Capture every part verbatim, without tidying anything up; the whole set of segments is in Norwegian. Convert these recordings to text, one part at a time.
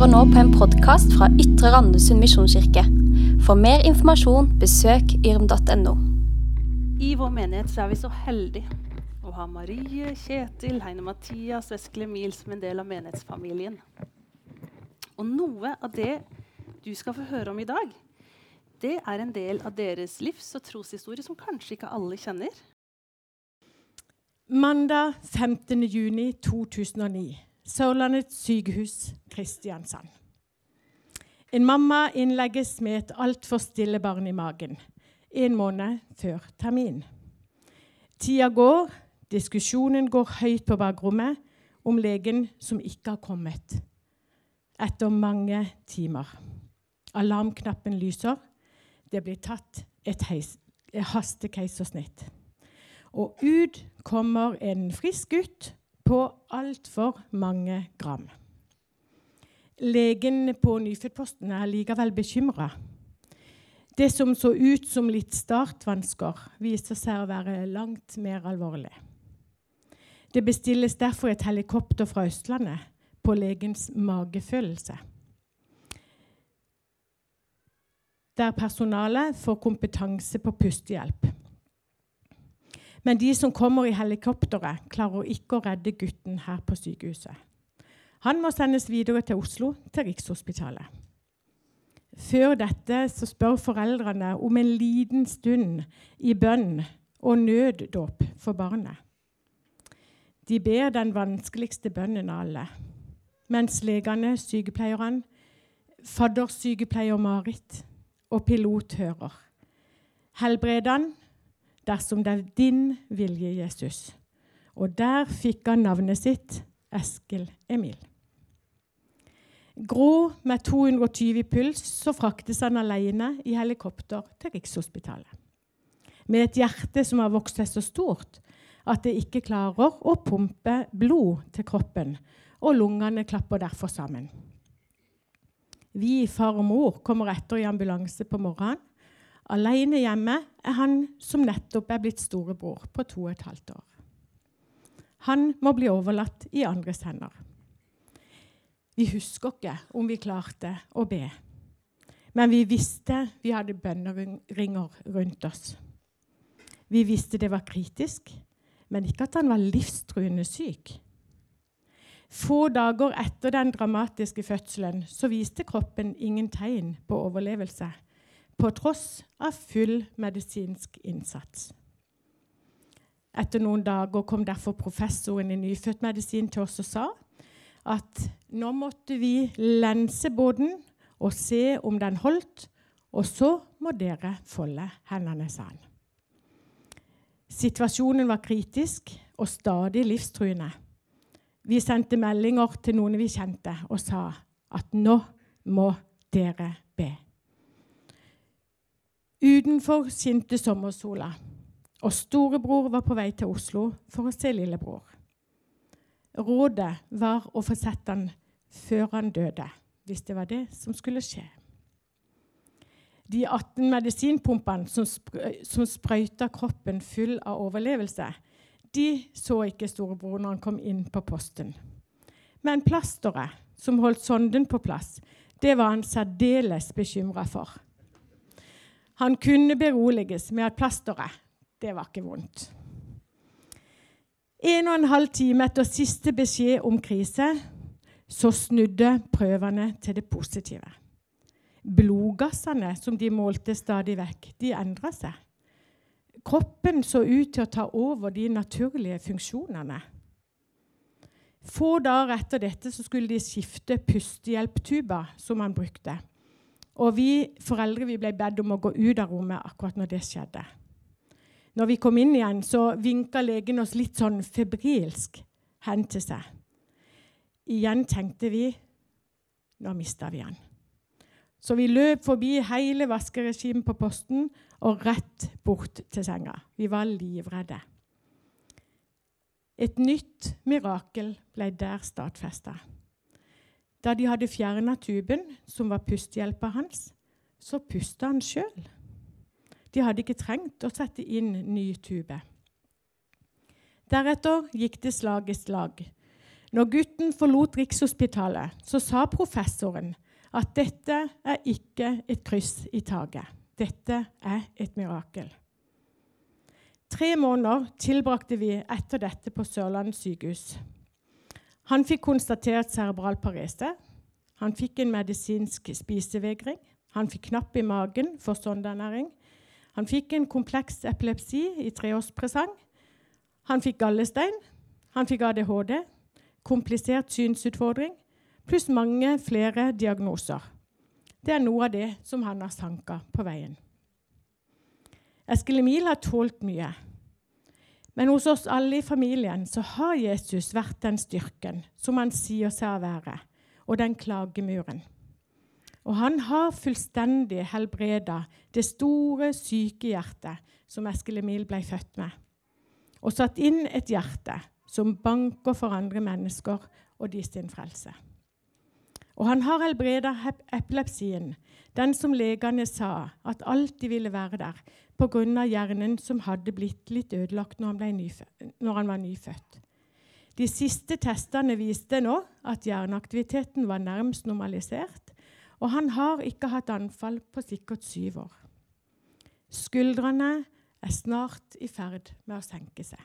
hører nå på en podcast fra Ytre Randesund Misjonskirke. For mer informasjon, besøk yrm punktum no. I vår menighet så er vi så heldige å ha Marie, Kjetil, Heine Mathias og Eskil Emil som en del av menighetsfamilien. Og noe av det du skal få høre om i dag, det er en del av deres livs- og troshistorie som kanskje ikke alle kjenner. Mandag femtende juni to tusen og ni. Sørlandets sykehus, Kristiansand. En mamma innlegges med et alt for stille barn i magen. En måned før termin. Tida går, diskusjonen går høyt på bakrommet om legen som ikke har kommet. Etter mange timer. Alarmknappen lyser. Det blir tatt et, heis, et hastekeisersnitt. Og ut kommer en frisk gutt på alt for mange gram. Legen på nyfødtposten er likevel bekymret. Det som så ut som litt startvansker, viser seg å være langt mer alvorlig. Det bestilles derfor et helikopter fra Østlandet på legens magefølelse. Der personalet får kompetanse på pustehjelp. Men de som kommer i helikopteret klarer ikke å redde gutten her på sykehuset. Han må sendes videre til Oslo, til Rikshospitalet. Før dette så spør foreldrene om en liten stund i bønn og nøddåp for barnet. De ber den vanskeligste bønnen av alle, mens legene, sykepleierne, faddersykepleier Marit og pilot hører. Helbred han dersom det er din vilje, Jesus. Og der fikk han navnet sitt, Eskil Emil. Grå med to hundre og tyve i puls, så fraktes han alene i helikopter til Rikshospitalet. Med et hjerte som har vokst seg så stort, at det ikke klarer å pumpe blod til kroppen, og lungene klapper derfor sammen. Vi, far og mor, kommer etter i ambulanse på morgenen. Alene hjemme er han som nettopp er blitt storebror på to og et halvt år. Han må bli overlatt i andres hender. Vi husker ikke om vi klarte å be, men vi visste vi hadde bønneringer rundt oss. Vi visste det var kritisk, men ikke at han var livstruende syk. Få dager etter den dramatiske fødselen så viste kroppen ingen tegn på overlevelse, på tross av full medisinsk innsats. Etter noen dager kom derfor professoren i nyfødtmedisin til oss og sa at nå måtte vi lense båten og se om den holdt, og så må dere folde hendene, sa han. Situasjonen var kritisk og stadig livstruende. Vi sendte meldinger til noen vi kjente og sa at nå må dere be. Utenfor skinte sommersola, og storebror var på vei til Oslo for å se lillebror. Rådet var å få sett han før han døde, hvis det var det som skulle skje. De atten medisinpumpene som, sprø- som sprøyta kroppen full av overlevelse, de så ikke storebror når han kom inn på posten. Men plasteret som holdt sonden på plass, det var han særdeles bekymret for. Han kunne beroliges med at plasteret, det var ikke vondt. En og en halv time etter siste beskjed om krise, så snudde prøvene til det positive. Blodgassene som de målte stadig vekk, de endret seg. Kroppen så ut til å ta over de naturlige funksjonene. Få dager etter dette så skulle de skifte pustehjelptuber som han brukte. Og vi foreldre vi ble bedt om å gå ut av rommet akkurat når det skjedde. Når vi kom inn igjen, så vinket legen oss litt sånn febrilsk hen til seg. Igjen tenkte vi, nå mistet vi han. Så vi løp forbi hele vaskeregimet på posten og rett bort til senga. Vi var livredde. Et nytt mirakel ble der stadfestet. Da de hadde fjernet tuben, som var pustehjelpen hans, så pustet han selv. De hadde ikke trengt å sette inn ny tube. Deretter gikk det slag i slag. Når gutten forlot Rikshospitalet, så sa professoren at dette er ikke et kryss i taket. Dette er et mirakel. Tre måneder tilbrakte vi etter dette på Sørlandet sykehus. Han fikk konstatert cerebral parese. Han fikk en medisinsk spisevegring. Han fikk knapp i magen for sondernæring. Han fikk en kompleks epilepsi i treårspresang. Han fikk gallestein. Han fikk A D H D. Komplisert synsutfordring, pluss mange flere diagnoser. Det er noe av det som han har sanket på veien. Eskil Emil har tålt mye. Men hos oss alle i familien så har Jesus vært den styrken som han sier seg å være, og den klagemuren. Og han har fullstendig helbredet det store, syke hjertet som Eskil Emil ble født med, og satt inn et hjerte som banker for andre mennesker og de sin frelse. Og han har helbredet epilepsien, den som legene sa at alltid ville være der, på grunn av hjernen som hadde blitt litt ødelagt når han, ble nyfødt, når han var nyfødt. De siste testene viste nå at hjerneaktiviteten var nærmest normalisert, og han har ikke hatt anfall på sikkert syv år. Skuldrene er snart i ferd med å senke seg.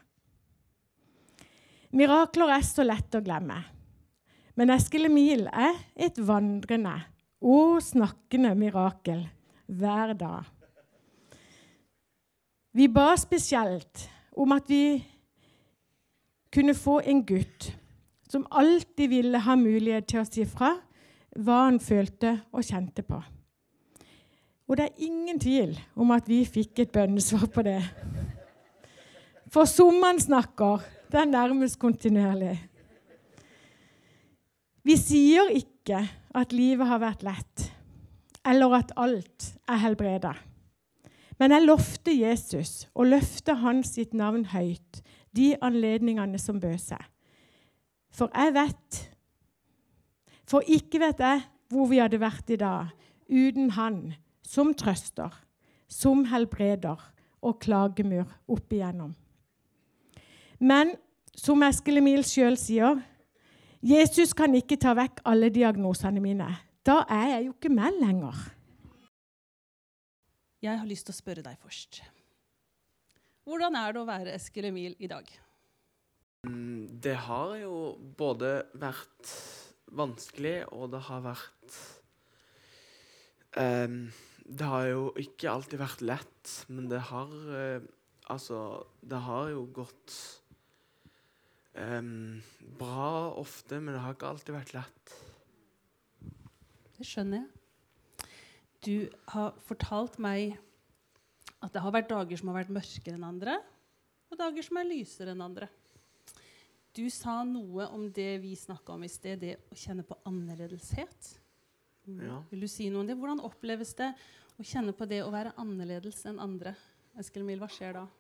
Mirakler er så lett å glemme, men Eskil Emil er et vandrende og snakkende mirakel hver dag. Vi ba spesielt om at vi kunne få en gutt som alltid ville ha mulighet til å si fra hva han følte og kjente på. Og det er ingen tvil om at vi fikk et bønnesvar på det. For som han snakker, det er nærmest kontinuerlig. Vi sier ikke at livet har vært lett, eller at alt er helbredet. Men jeg lovte Jesus og løfte hans sitt navn høyt, de anledningene som bød seg. For jeg vet, for ikke vet jeg hvor vi hadde vært i dag, uten han som trøster, som helbreder og klagemur opp igjennom. Men som Eskil Emil selv sier, Jesus kan ikke ta vekk alle diagnosene mine. Da er jeg jo ikke med lenger. Jeg har lyst til å spørre deg først. Hvordan er det å være Eskil Emil i dag? Det har jo både vært vanskelig, og det har vært... Um, det har jo ikke alltid vært lett, men det har... Uh, altså, det har jo gått... Um, bra ofte, men det har ikke alltid vært lett. Det skjønner jeg. Du har fortalt meg at det har vært dager som har vært mørkere enn andre, og dager som er lysere enn andre. Du sa noe om det vi snakket om i sted, det å kjenne på annerledeshet. Ja. Vil du si noe om det? Hvordan oppleves det å kjenne på det å være annerledes enn andre? Eskil Emil, hva skjer da?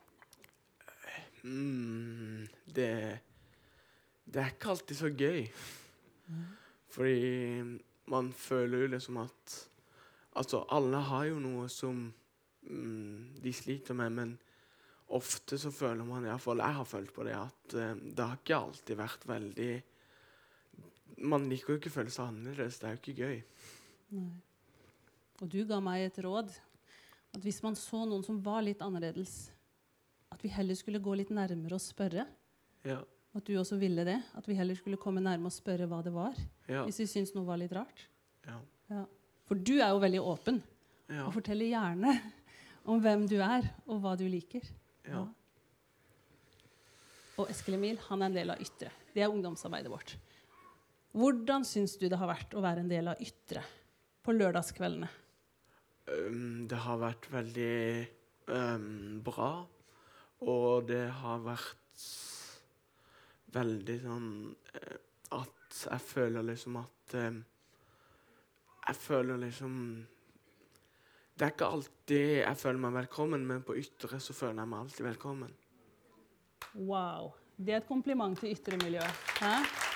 Mm, det... Det er ikke alltid så gøy. Mm. Fordi man føler jo liksom at... Altså, alle har jo noe som mm, de sliter med, men ofte så føler man, i hvert fall jeg har følt på det, at uh, det har ikke alltid vært veldig... Man liker jo ikke føle seg annerledes, det er jo ikke gøy. Nei. Og du ga meg et råd, at hvis man så noen som var litt annerledes, at vi heller skulle gå litt nærmere og spørre. Ja. At du også ville det, at vi heller skulle komme nærmere og spørre hva det var, ja. Hvis vi synes noe var litt rart. Ja. Ja. For du er jo veldig åpen, ja. Og forteller gjerne om hvem du er, og hva du liker. Ja. Ja. Og Eskil Emil, han er en del av Ytre. Det er ungdomsarbeidet vårt. Hvordan synes du det har vært å være en del av Ytre på lørdagskveldene? Um, det har vært veldig um, bra, og det har vært veldig sånn eh, at jeg føler liksom at eh, jeg føler liksom det er ikke alltid jeg føler meg velkommen, men på Ytre så føler jeg meg alltid velkommen. Wow, det er et kompliment til Ytre-miljøet. Hæ?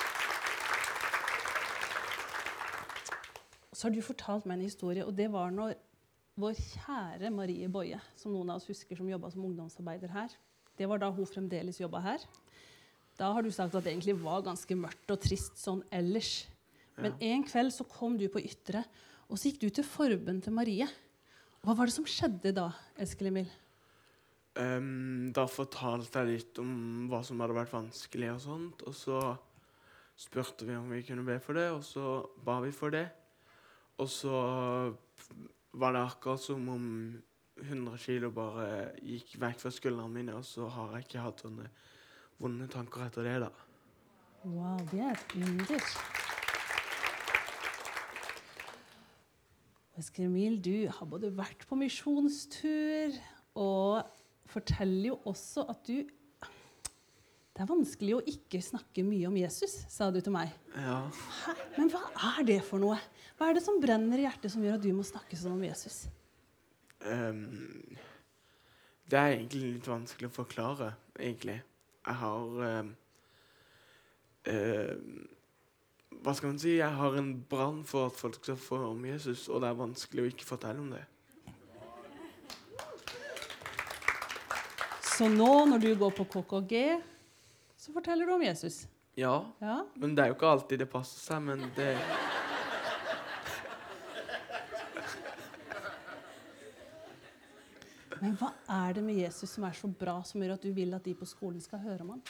Så har du fortalt meg en historie, og det var når vår kjære Marie Boje, som noen av oss husker som jobbet som ungdomsarbeider her, det var da hun fremdeles jobbet her. Da har du sagt at det egentlig var ganske mørkt og trist sånn ellers. Men Ja. en kveld så kom du på Ytre, og så gikk du til forbønn til Marie. Hva var det som skjedde da, Eskil Emil? Ehm, da fortalte jeg litt om hva som hadde vært vanskelig og sånt, og så spurte vi om vi kunne be for det, og så ba vi for det. Og så var det akkurat som om hundre kilo bare gikk vekk fra skuldrene mine, og så har jeg ikke hatt sånne vonde tanker etter det da. Wow, det er et under. Eskil Emil, du har både vært på misjonstur, og forteller jo også at du... Det er vanskelig å ikke snakke mye om Jesus, sa du til meg. Ja. Hæ? Men hva er det for noe? Hva er det som brenner i hjertet som gjør at du må snakke sånn om Jesus? Ehm, det er egentlig litt vanskelig å forklare, egentlig. Jeg har... ehm, ehm, hva skal man si? Jeg har en brann for at folk skal få om Jesus, og det er vanskelig å ikke fortelle om det. Så nå, når du går på K K G, så forteller du om Jesus? Ja, Ja. men det er jo ikke alltid det passer seg, men det... Men hva er det med Jesus som er så bra, som gjør at du vil at de på skolen skal høre om han?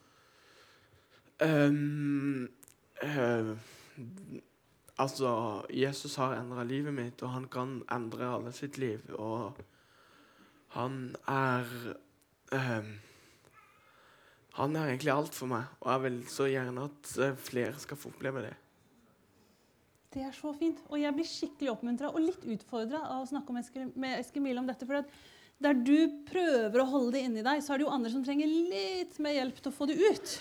Ehm, eh, altså, Jesus har endret livet mitt, og han kan endre alle sitt liv, og han er... ehm, han er egentlig alt for meg, og jeg vil så gjerne at eh, flere skal få oppleve det. Det er så fint. Og jeg blir skikkelig oppmuntret og litt utfordret av å snakke om Eskil, med Eskil Mile om dette, for at der du prøver å holde det inni deg, så er det jo andre som trenger litt mer hjelp til å få det ut.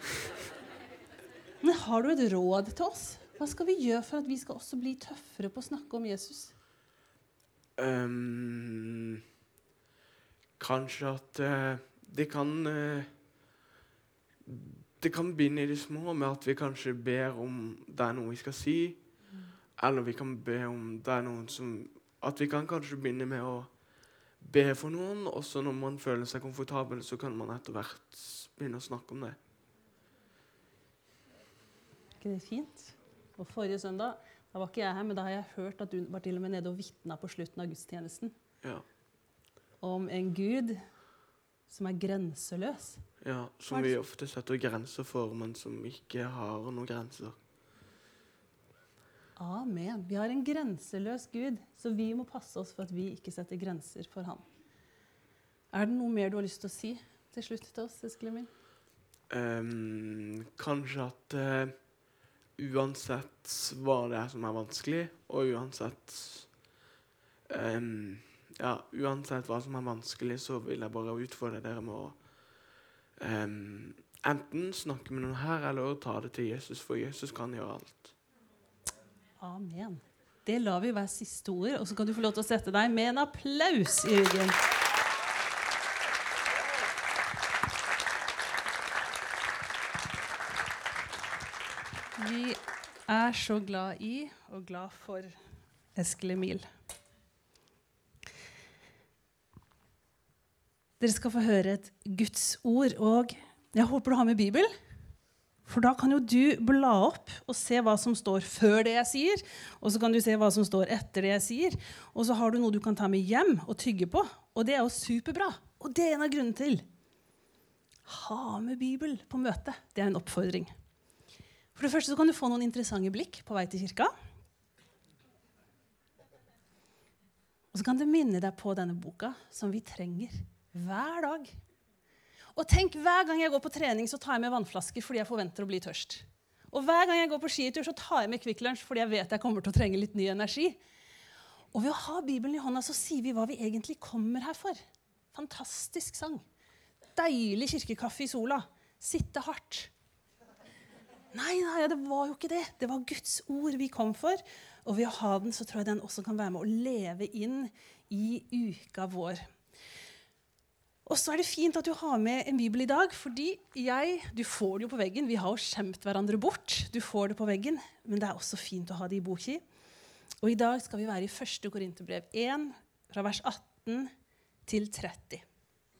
Men har du et råd til oss? Hva skal vi gjøre for at vi skal også bli tøffere på å snakke om Jesus? Ehm, kanskje at eh, det kan... eh, Det kan begynne i det små med at vi kanskje ber om det er noe vi skal si, mm. eller vi kan be om det er noen som... At vi kan kanskje begynne med å be for noen, og så når man føler seg komfortabel, så kan man etter hvert begynne å snakke om det. Ikke det fint? Og forrige søndag, da var ikke jeg her, men da har jeg hørt at du var til og med nede og vittnet på slutten av gudstjenesten. Ja. Om en Gud som er grenseløs. Ja, som vi ofte setter grenser for, men som ikke har noen grenser. Amen. Vi har en grenseløs Gud, så vi må passe oss for at vi ikke setter grenser for han. Er det noe mer du har lyst til å si til slutt til oss, Eskil Emil? Um, kanskje at uh, uansett hva det er som er vanskelig, og uansett um, ja, uansett hva som er vanskelig, så vil jeg bare utfordre dere med å um, enten snakke med noen her, eller ta det til Jesus, for Jesus kan gjøre alt. Amen. Det lar vi være siste ord, og så kan du få lov til å sette deg med en applaus i ryggen. Vi er så glad i og glad for Eskil Emil. Dere skal få høre et Guds ord, og jeg håper du har med Bibel. For da kan jo du bla opp og se hva som står før det jeg sier, og så kan du se hva som står etter det jeg sier, og så har du noe du kan ta med hjem og tygge på, og det er jo superbra. Og det er en av grunnen til. Ha med Bibel på møte. Det er en oppfordring. For det første så kan du få noen interessante blikk på vei til kirka. Og så kan du minne deg på denne boka som vi trenger hver dag. Og tenk, hver gang jeg går på trening, så tar jeg med vannflasker fordi jeg forventer å bli tørst. Og hver gang jeg går på skitur, så tar jeg med Kvikk Lunsj fordi jeg vet jeg kommer til å trenge litt ny energi. Og ved å ha Bibelen i hånda, så sier vi hva vi egentlig kommer her for. Fantastisk sang. Deilig kirkekaffe i sola. Sitte hardt. Nei, nei, det var jo ikke det. Det var Guds ord vi kom for. Og ved å ha den, så tror jeg den også kan være med å leve inn i uka vår. Og så er det fint at du har med en bibel i dag, fordi jeg, du får det jo på veggen. Vi har jo skjemt hverandre bort. Du får det på veggen, men det er også fint å ha det i boki. Og i dag skal vi være i første Korinterbrev én, fra vers atten til tretti.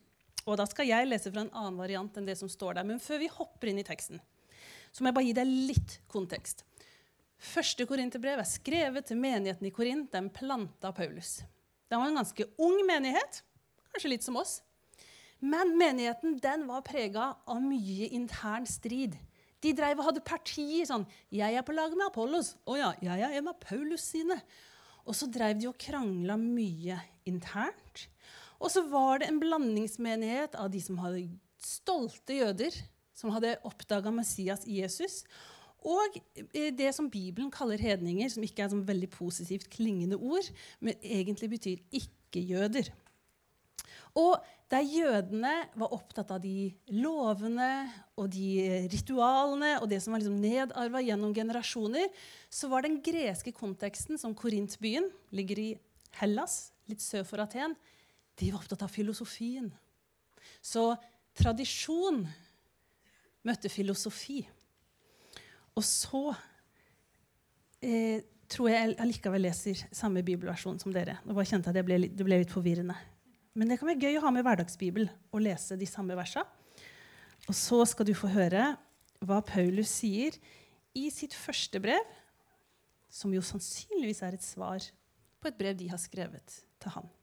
Og da skal jeg lese fra en annen variant enn det som står der. Men før vi hopper inn i teksten, så må jeg bare gi deg litt kontekst. Første Korinterbrev er skrevet til menigheten i Korint, den planta Paulus. Det var en ganske ung menighet, kanskje litt som oss. Men menigheten den var preget av mye intern strid. De drev og hadde partier sånn, jeg er på lag med Apollos, og ja, jeg er en av Paulus sine. Og så drev de og kranglet mye internt. Og så var det en blandingsmenighet av de som hadde stolte jøder, som hadde oppdaget Messias i Jesus, og det som Bibelen kaller hedninger, som ikke er et veldig positivt klingende ord, men egentlig betyr ikke-jøder. Og der jødene var opptatt av de lovene og de ritualene og det som var liksom nedarvet gjennom generasjoner, så var den greske konteksten som Korintbyen ligger i Hellas, litt sør for Aten, de var opptatt av filosofien. Så tradisjon møtte filosofi. Og så eh, tror jeg jeg likevel leser samme bibelversjon som dere. Nå bare kjente jeg at det ble, litt, det ble litt forvirrende. Men det kan være gøy å ha med hverdagsbibel og lese de samme versene. Og så skal du få høre hva Paulus sier i sitt første brev, som jo sannsynligvis er et svar på et brev de har skrevet til han.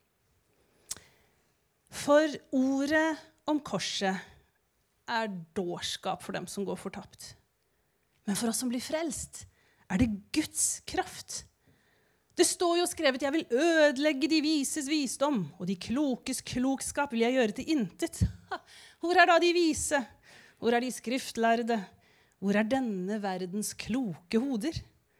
For ordet om korset er dårskap for dem som går fortapt. Men for oss som blir frelst, er det Guds kraft. Det står jo skrevet, jeg vil ødelegge de vises visdom, og de klokes klokskap vil jeg gjøre til intet. Ha, hvor er da de vise? Hvor er de skriftlærde? Hvor er denne verdens kloke hoder?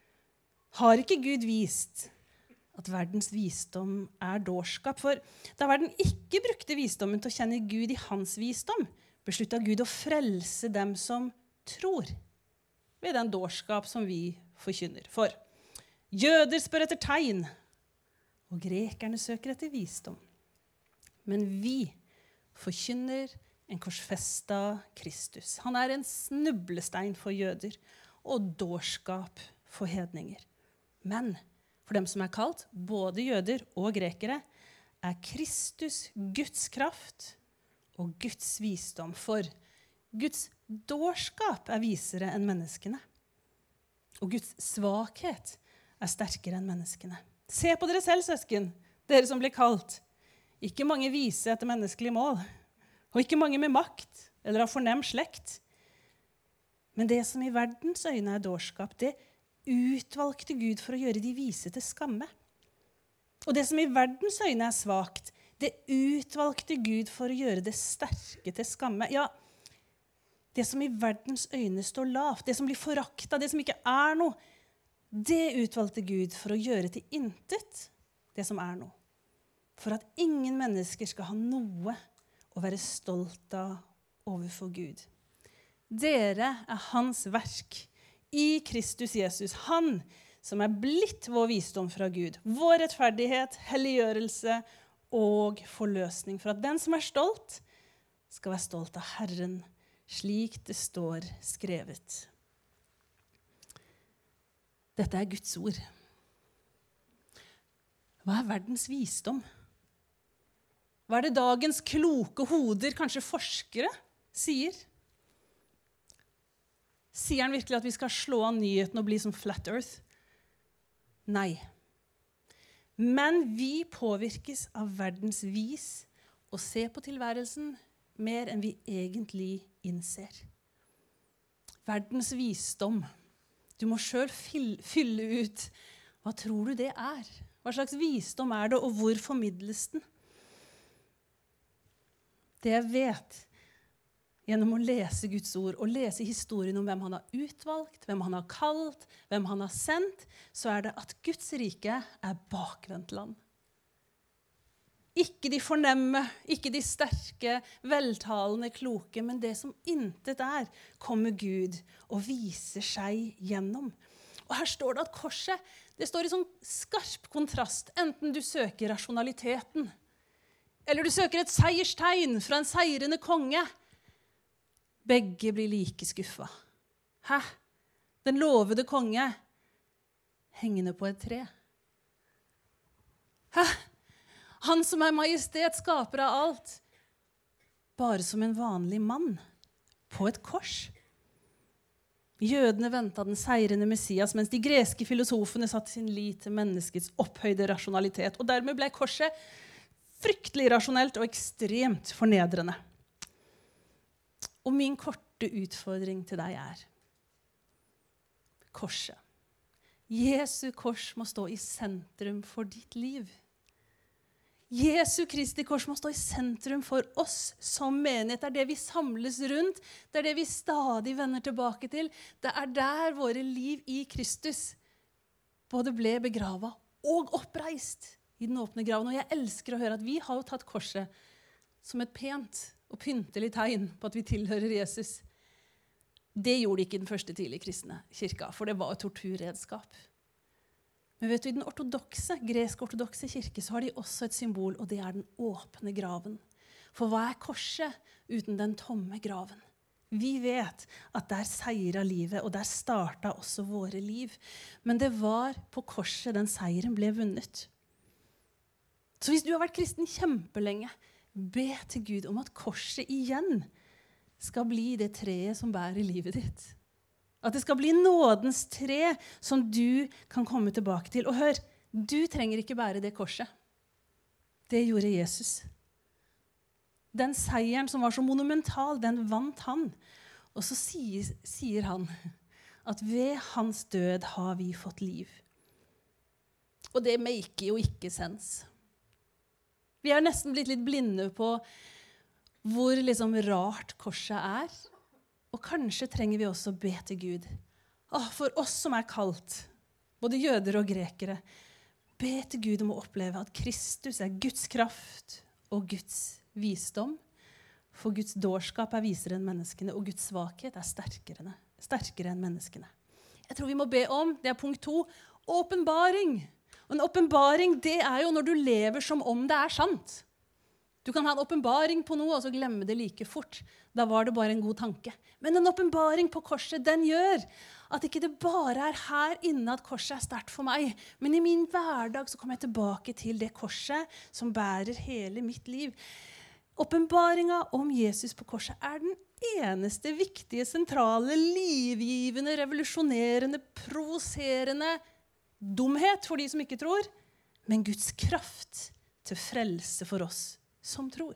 Har ikke Gud vist at verdens visdom er dårskap? For da verden ikke brukte visdommen til å kjenne Gud i hans visdom, besluttet Gud å frelse dem som tror, ved den dårskap som vi forkynner. For jøder spør etter tegn, og grekerne søker etter visdom. Men vi forkynner en korsfesta Kristus. Han er en snublestein for jøder, og dårskap for hedninger. Men for dem som er kalt, både jøder og grekere, er Kristus Guds kraft og Guds visdom. For Guds dårskap er visere enn menneskene. Og Guds svakhet er sterkere enn menneskene. Se på dere selv, søsken, dere som blir kalt. Ikke mange vise etter menneskelig mål, og ikke mange med makt eller av fornem slekt. Men det som i verdens øyne er dårskap, det utvalgte Gud for å gjøre de vise til skamme. Og det som i verdens øyne er svakt, det utvalgte Gud for å gjøre det sterke til skamme. Ja, det som i verdens øyne står lavt, det som blir foraktet, det som ikke er noe, det utvalgte Gud for å gjøre til intet det som er noe. For at ingen mennesker skal ha noe å være stolt av overfor Gud. Dere er hans verk i Kristus Jesus, han som er blitt vår visdom fra Gud, vår rettferdighet, helliggjørelse og forløsning, for at den som er stolt skal være stolt av Herren, slik det står skrevet. Dette er Guds ord. Hva er verdens visdom? Hva er det dagens kloke hoder, kanskje forskere, sier? Sier han virkelig at vi skal slå av nyheten og bli som Flat Earth? Nei. Men vi påvirkes av verdens vis og ser på tilværelsen mer enn vi egentlig innser. Verdens visdom. Du må selv fylle ut. Hva tror du det er? Hva slags visdom er det, og hvor formidles den? Det jeg vet, gjennom å lese Guds ord og lese historien om hvem han har utvalgt, hvem han har kalt, hvem han har sendt, så er det at Guds rike er bakvendtland. Ikke de fornemme, ikke de sterke, veltalende, kloke, men det som intet er, kommer Gud og viser seg gjennom. Og her står det at korset, det står i sånn skarp kontrast, enten du søker rasjonaliteten, eller du søker et seierstegn fra en seirende konge. Begge blir like skuffa. Hæ? Den lovede konge, hengende på et tre. Hæ? Han som er majestet, skaper av alt, bare som en vanlig mann på et kors. Jødene ventet den seirende Messias, mens de greske filosofene satte sin lit til menneskets opphøyde rasjonalitet. Og dermed ble korset fryktelig rasjonelt og ekstremt fornedrende. Og min korte utfordring til deg er korset. Jesu kors må stå i sentrum for ditt liv. Jesu Kristi kors må stå i sentrum for oss som menighet. Det er det vi samles rundt. Det er det vi stadig vender tilbake til. Det er der våre liv i Kristus både ble begravet og oppreist i den åpne graven. Og jeg elsker å høre at vi har jo tatt korset som et pent og pyntelig tegn på at vi tilhører Jesus. Det gjorde ikke den første tidlige kristne kirka, for det var et torturredskap. Men vet du, i den ortodokse, gresk-ortodokse kirke så har de også et symbol, og det er den åpne graven. For hva er korset uten den tomme graven? Vi vet at der seiret livet, og der startet også våre liv. Men det var på korset den seiren ble vunnet. Så hvis du har vært kristen kjempelenge, be til Gud om at korset igjen skal bli det treet som bærer livet ditt. At det skal bli nådens tre som du kan komme tilbake til. Og hør, du trenger ikke bære det korset. Det gjorde Jesus. Den seieren som var så monumental, den vant han. Og så sier, sier han at ved hans død har vi fått liv. Og det maker jo ikke sens. Vi er nesten blitt litt blinde på hvor liksom rart korset er. Og kanskje trenger vi også be til Gud. Åh, for oss som er kalt, både jøder og grekere, be til Gud om å oppleve at Kristus er Guds kraft og Guds visdom. For Guds dårskap er visere enn menneskene, og Guds svakhet er sterkere, sterkere enn menneskene. Jeg tror vi må be om, det er punkt to, åpenbaring. Og en åpenbaring, det er jo når du lever som om det er sant. Du kan ha en åpenbaring på noe, og så glemme det like fort. Da var det bare en god tanke. Men en åpenbaring på korset, den gjør at ikke det bare er her inne at korset er sterkt for meg, men i min hverdag så kommer jeg tilbake til det korset som bærer hele mitt liv. Åpenbaringen om Jesus på korset er den eneste viktige, sentrale, livgivende, revolusjonerende, provoserende dumhet for de som ikke tror, men Guds kraft til frelse for oss som tror.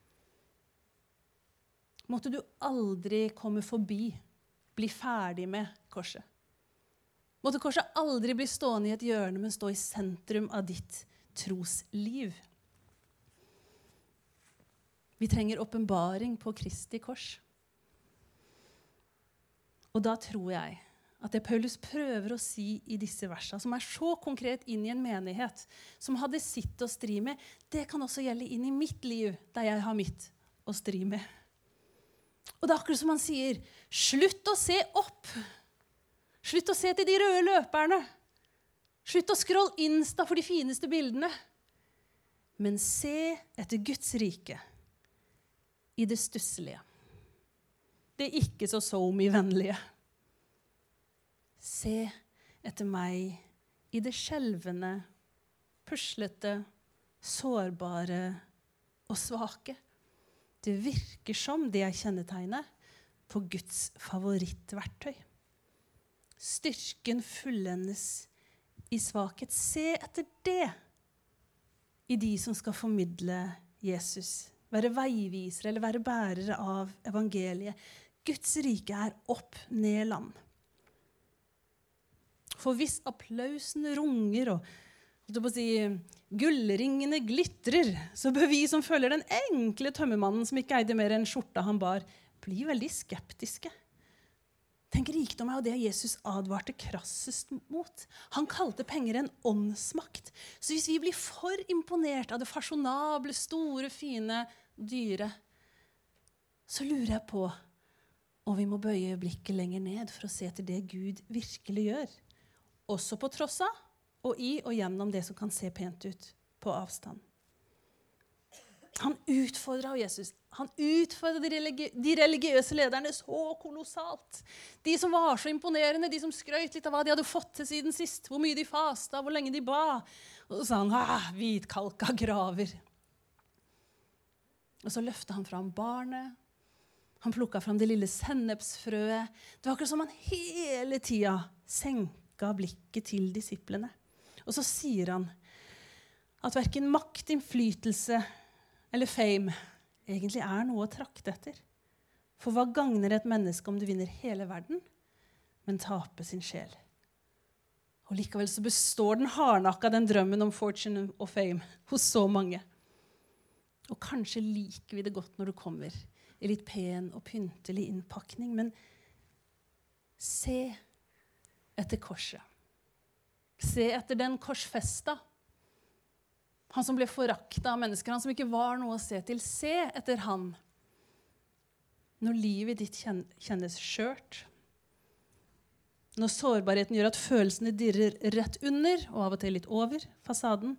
Måtte du aldri komme forbi, bli ferdig med korset. Måtte korset aldri bli stående i et hjørne, men stå i sentrum av ditt trosliv. Vi trenger åpenbaring på Kristi kors. Og da tror jeg at det Paulus prøver å si i disse versene, som er så konkret inn i en menighet, som hadde sitt å stri med, det kan også gjelde inn i mitt liv, der jeg har mitt å stri med. Og det er akkurat som han sier, slutt å se opp. Slutt å se til de røde løperne. Slutt å scrolle Insta for de fineste bildene. Men se etter Guds rike i det stusselige. Det ikke så so-me-vennlige. Se etter meg i det skjelvende, puslete, sårbare og svake. Det virker som det er kjennetegnet på Guds favorittverktøy. Styrken fullendes i svakhet. Se etter det i de som skal formidle Jesus. Være veivisere eller være bærere av evangeliet. Guds rike er opp ned land. For hvis applausen runger og på å si, gullringene glitrer, så bør vi som følger den enkle tømmermannen som ikke eide mer enn skjorta han bar, bli veldig skeptiske. Tenk, rikdom er jo det Jesus advarte krassest mot. Han kalte penger en åndsmakt. Så hvis vi blir for imponert av det fasjonable, store, fine, dyre, så lurer jeg på om vi må bøye blikket lenger ned for å se etter det Gud virkelig gjør. Også på tross av, og i og gjennom det som kan se pent ut på avstand. Han utfordret Jesus. Han utfordret de, religi de religiøse lederne så kolossalt. De som var så imponerende, de som skrøt litt av hva de hadde fått til siden sist, hvor mye de fastet, hvor lenge de ba. Og så sa han, ah, hvitkalka graver. Og så løftet han fram barnet. Han plukket fram det lille sennepsfrøet. Det var akkurat som han hele tiden senket blikket til disiplene. Og så sier han at hverken makt, innflytelse eller fame egentlig er noe å trakte etter. For hva gagner et menneske om du vinner hele verden, men taper sin sjel? Og likevel så består den hardnakka den drømmen om fortune og fame hos så mange. Og kanskje liker vi det godt når du kommer i litt pen og pyntelig innpakning, men se etter korset. Se etter den korsfesta. Han som ble foraktet av mennesker, han som ikke var noe å se til. Se etter han. Når livet ditt kjennes skjørt, når sårbarheten gjør at følelsene dirrer rett under, og av og til litt over fasaden,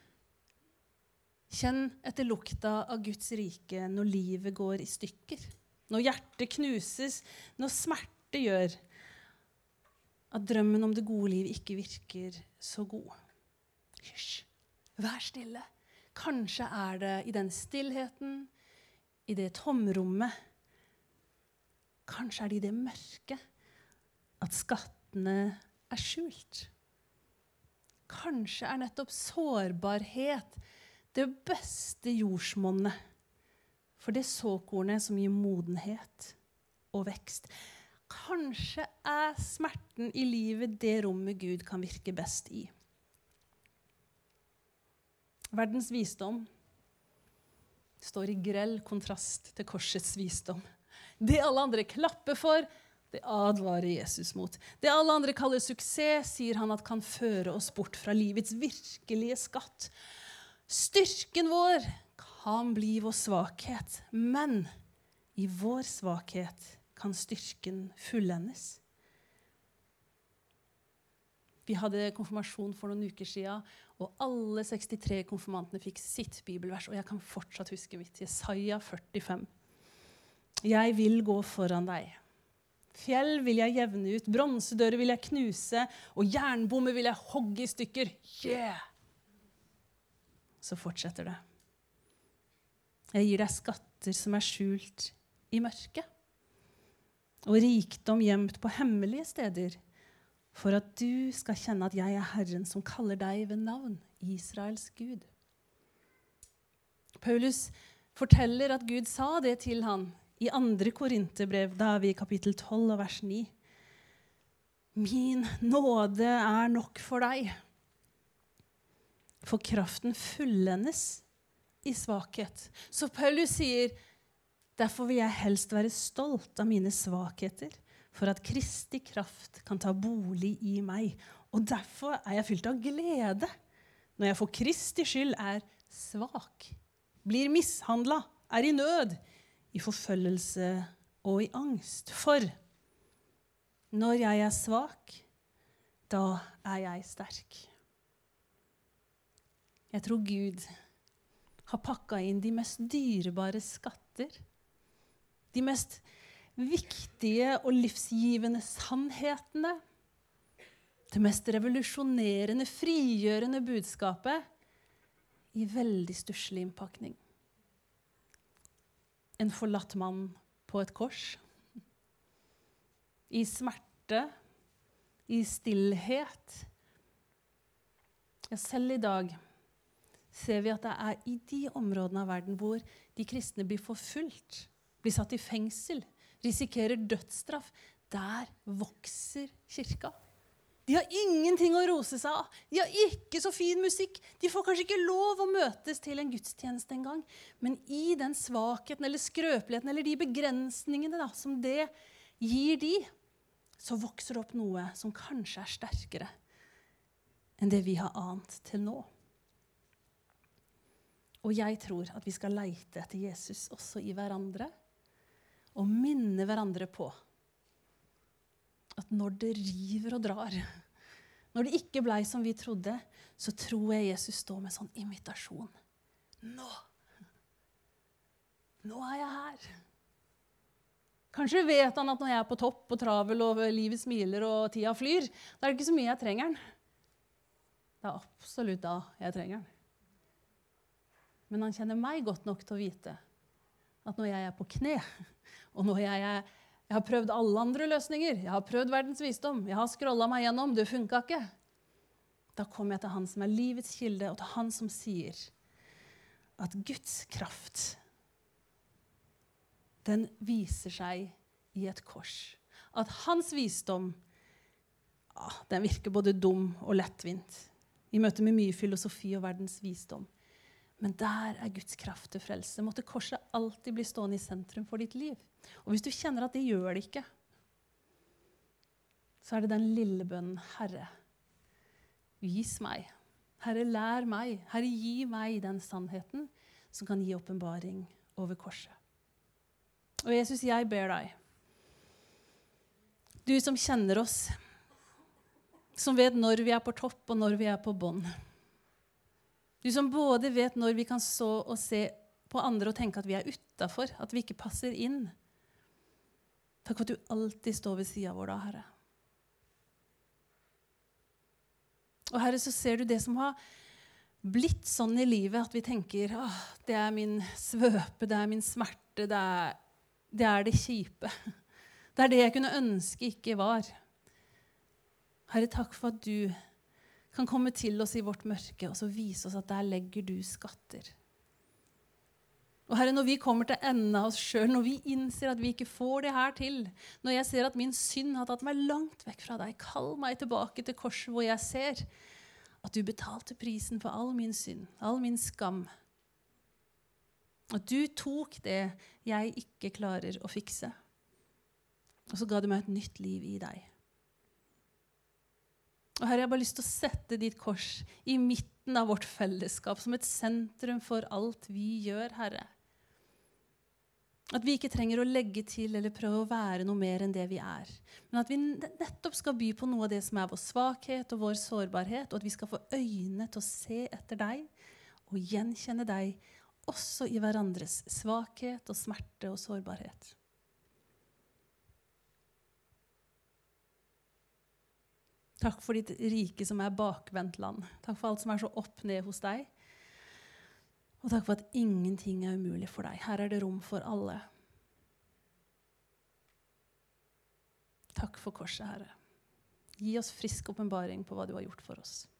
kjenn etter lukta av Guds rike når livet går i stykker, når hjertet knuses, når smerte gjør at drømmen om det gode liv ikke virker så god. Hysj, vær stille. Kanskje er det i den stillheten, i det tomrommet, kanskje er det i det mørke at skattene er skjult. Kanskje er nettopp sårbarhet det beste jordsmonnet for det såkornet som gir modenhet og vekst. Kanskje er smerten i livet det rommet Gud kan virke best i. Verdens visdom står i grell kontrast til korsets visdom. Det alle andre klapper for, det advarer Jesus mot. Det alle andre kaller suksess, sier han at kan føre oss bort fra livets virkelige skatt. Styrken vår kan bli vår svakhet, men i vår svakhet kan styrken fullendes. Vi hadde konfirmasjon for noen uker siden, og alle sekstitre konfirmantene fikk sitt bibelvers, og jeg kan fortsatt huske mitt, Jesaja førtifem. Jeg vil gå foran deg. Fjell vil jeg jevne ut, bronsedører vil jeg knuse, og jernbommer vil jeg hogge i stykker. Yeah! Så fortsetter det. Jeg gir deg skatter som er skjult i mørket, og rikdom gjemt på hemmelige steder, for at du skal kjenne at jeg er Herren som kaller deg ved navn, Israels Gud. Paulus forteller at Gud sa det til han i andre Korinterbrev, da er vi i kapittel tolv og vers ni. Min nåde er nok for deg, for kraften fullendes i svakhet. Så Paulus sier, derfor vil jeg helst være stolt av mine svakheter, for at Kristi kraft kan ta bolig i meg. Og derfor er jeg fylt av glede, når jeg for Kristi skyld er svak, blir mishandlet, er i nød, i forfølgelse og i angst. For når jeg er svak, da er jeg sterk. Jeg tror Gud har pakket inn de mest dyrebare skatter, de mest viktige og livsgivende sannhetene, det mest revolusjonerende, frigjørende budskapet i veldig stusslig innpakning. En forlatt mann på et kors, i smerte, i stillhet. Ja, selv i dag ser vi at det er i de områdene av verden hvor de kristne blir forfulgt, blir satt i fengsel, risikerer dødsstraff. Der vokser kirka. De har ingenting å rose seg av. De har ikke så fin musikk. De får kanskje ikke lov å møtes til en gudstjeneste en gang. Men i den svakheten eller skrøpeligheten eller de begrensningene da, som det gir de, så vokser det opp noe som kanskje er sterkere enn det vi har ant til nå. Og jeg tror at vi skal leite etter Jesus også i hverandre, og minne hverandre på at når det river og drar, når det ikke ble som vi trodde, så tror jeg Jesus står med sånn invitasjon. Nå! Nå er jeg her. Kanskje vet han at når jeg er på topp og travel og livet smiler og tida flyr, da er det ikke så mye jeg trenger han. Det er absolutt da jeg trenger han. Men han kjenner meg godt nok til å vite at når jeg er på kne, og når jeg, er, jeg har prøvd alle andre løsninger, jeg har prøvd verdens visdom, jeg har scrollet meg gjennom, det funket ikke, da kommer jeg til han som er livets kilde, og til han som sier at Guds kraft, den viser seg i et kors. At hans visdom, ah, den virker både dum og lettvint. I møte med mye filosofi og verdens visdom. Men der er Guds kraft til frelse. Måtte korset alltid bli stående i sentrum for ditt liv. Og hvis du kjenner at det gjør det ikke, så er det den lille bønnen, Herre, vis meg. Herre, lær meg. Herre, gi meg den sannheten som kan gi åpenbaring over korset. Og Jesus, jeg ber deg, du som kjenner oss, som vet når vi er på topp og når vi er på bånd. Du som både vet når vi kan så og se på andre og tenke at vi er utenfor, at vi ikke passer inn. Takk for at du alltid står ved siden vår da, Herre. Og Herre, så ser du det som har blitt sånn i livet, at vi tenker, åh, det er min svøpe, det er min smerte, det er det, er det kjipe. Det er det jeg kunne ønske ikke var. Herre, takk for at du kan komme til oss i vårt mørke, og så vise oss at der legger du skatter. Og Herre, når vi kommer til enden av oss selv, når vi innser at vi ikke får det her til, når jeg ser at min synd har tatt meg langt vekk fra deg, kall meg tilbake til korset hvor jeg ser at du betalte prisen for all min synd, all min skam. At du tok det jeg ikke klarer å fikse. Og så ga du meg et nytt liv i deg. Og Herre, jeg har bare lyst til å sette ditt kors i midten av vårt fellesskap, som et sentrum for alt vi gjør, Herre. At vi ikke trenger å legge til eller prøve å være noe mer enn det vi er. Men at vi nettopp skal by på noe av det som er vår svakhet og vår sårbarhet, og at vi skal få øyne til å se etter deg og gjenkjenne deg også i hverandres svakhet og smerte og sårbarhet. Takk for ditt rike som er bakvendt land. Takk for alt som er så opp ned hos deg. Og takk for at ingenting er umulig for deg. Her er det rom for alle. Takk for korset, Herre. Gi oss frisk åpenbaring på hva du har gjort for oss.